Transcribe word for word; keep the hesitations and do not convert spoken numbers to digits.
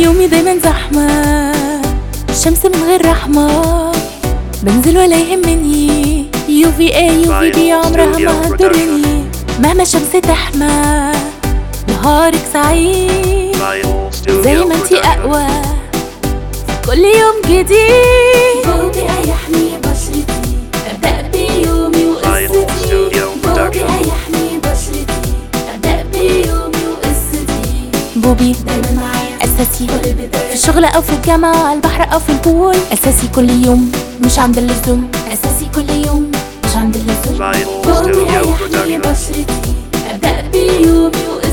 يومي دايما زحمة، الشمس من غير رحمة، بنزل ولا يهمني. يو في اي يو في بي عمرها ما هتضرني، مهما الشمس تحمى نهارك سعيد، زي ما انتي اقوى كل يوم جديد. بوبي هيحمي بشرتي، ابدأ بيومي وقصتي. بوبي هيحمي بشرتي، ابدأ بيومي وقصتي. بوبي دايما معايا اساسي، في الشغل او في الجامعة، على البحر او في البول. اساسي كل يوم مش عند اللزوم، اساسي كل يوم مش عند اللزوم. بوبي هيحمي بشرتي، ابدأ بيومي وقصتي.